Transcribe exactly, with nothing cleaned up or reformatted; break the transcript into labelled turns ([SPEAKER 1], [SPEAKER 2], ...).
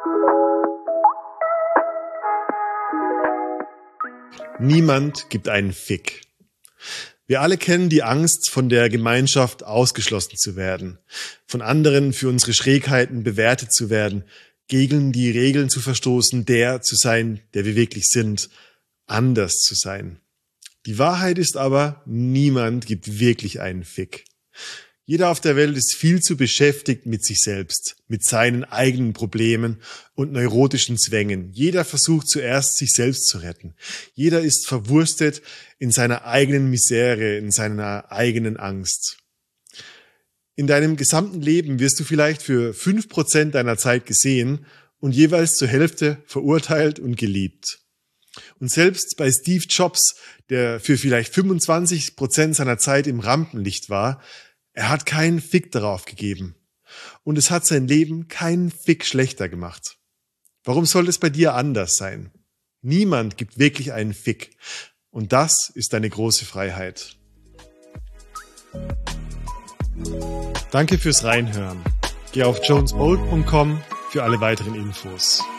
[SPEAKER 1] Niemand gibt einen Fick. Wir alle kennen die Angst, von der Gemeinschaft ausgeschlossen zu werden, von anderen für unsere Schrägheiten bewertet zu werden, gegen die Regeln zu verstoßen, der zu sein, der wir wirklich sind, anders zu sein. Die Wahrheit ist aber, niemand gibt wirklich einen Fick. Jeder auf der Welt ist viel zu beschäftigt mit sich selbst, mit seinen eigenen Problemen und neurotischen Zwängen. Jeder versucht zuerst, sich selbst zu retten. Jeder ist verwurstet in seiner eigenen Misere, in seiner eigenen Angst. In deinem gesamten Leben wirst du vielleicht für fünf Prozent deiner Zeit gesehen und jeweils zur Hälfte verurteilt und geliebt. Und selbst bei Steve Jobs, der für vielleicht fünfundzwanzig Prozent seiner Zeit im Rampenlicht war, er hat keinen Fick darauf gegeben. Und es hat sein Leben keinen Fick schlechter gemacht. Warum soll es bei dir anders sein? Niemand gibt wirklich einen Fick. Und das ist deine große Freiheit. Danke fürs Reinhören. Geh auf jones bolt punkt com für alle weiteren Infos.